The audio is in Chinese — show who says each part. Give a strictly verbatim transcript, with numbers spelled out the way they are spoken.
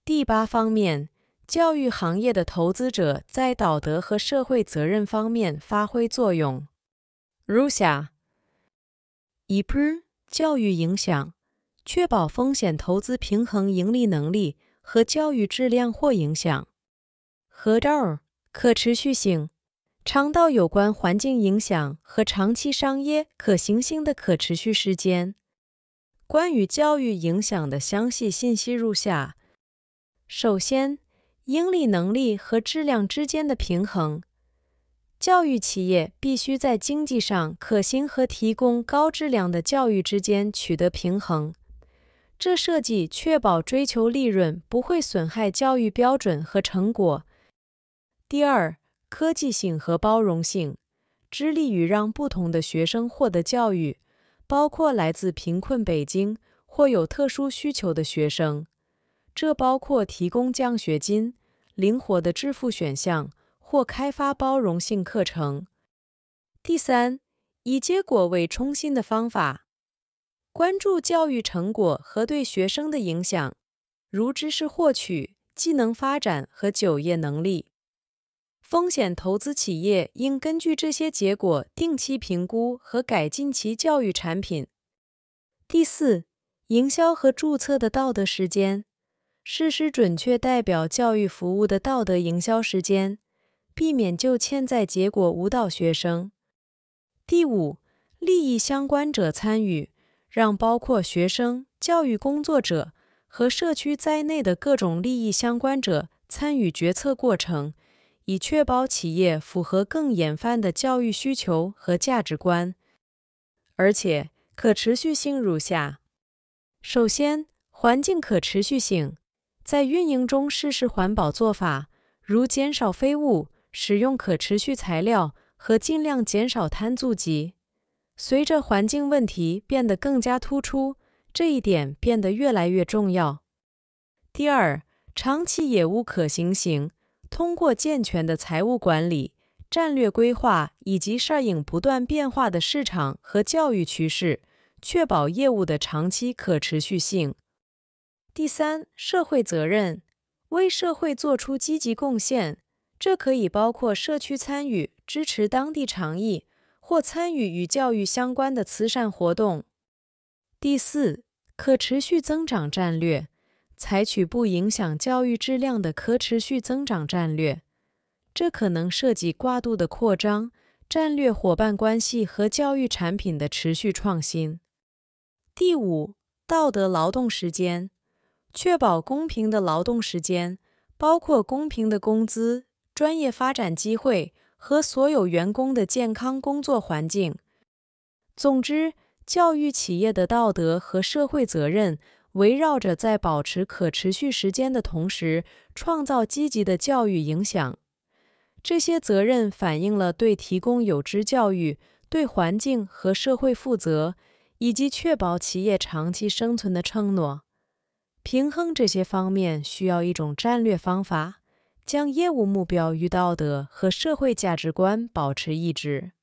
Speaker 1: 第八方面，教育行业的投资者在道德和社会责任方面发挥作用。如下：一 per 教育影响，确保风险投资平衡盈利能力和教育质量或影响。和二可持续性，倡导有关环境影响和长期商业可行性的可持续实践。关于教育影响的详细信息如下：首先，盈利能力和质量之间的平衡。教育企业必须在经济上可行和提供高质量的教育之间取得平衡，这涉及确保追求利润不会损害教育标准和成果。第二，科技性和包容性，致力于让不同的学生获得教育，包括来自贫困北京或有特殊需求的学生。这包括提供奖学金、灵活的支付选项或开发包容性课程。第三，以结果为中心的方法，关注教育成果和对学生的影响，如知识获取、技能发展和就业能力。风险投资企业应根据这些结果定期评估和改进其教育产品。第四，营销和注册的道德时间，实施准确代表教育服务的道德营销时间，避免就潜在结果误导学生。第五，利益相关者参与，让包括学生、教育工作者和社区在内的各种利益相关者参与决策过程，以确保企业符合更广泛的教育需求和价值观。而且，可持续性如下：首先，环境可持续性，在运营中实施环保做法，如减少废物、使用可持续材料和尽量减少碳足迹。随着环境问题变得更加突出，这一点变得越来越重要。第二，长期业务可行性，通过健全的财务管理、战略规划以及适应不断变化的市场和教育趋势，确保业务的长期可持续性。第三，社会责任，为社会做出积极贡献，这可以包括社区参与、支持当地倡议，或参与与教育相关的慈善活动。第四，可持续增长战略，采取不影响教育质量的可持续增长战略，这可能涉及过度的扩张、战略伙伴关系和教育产品的持续创新。第五，道德劳动时间，确保公平的劳动时间，包括公平的工资、专业发展机会和所有员工的健康工作环境。总之，教育企业的道德和社会责任围绕着在保持可持续时间的同时，创造积极的教育影响。这些责任反映了对提供有质教育、对环境和社会负责，以及确保企业长期生存的承诺。平衡这些方面需要一种战略方法，将业务目标与道德和社会价值观保持一致。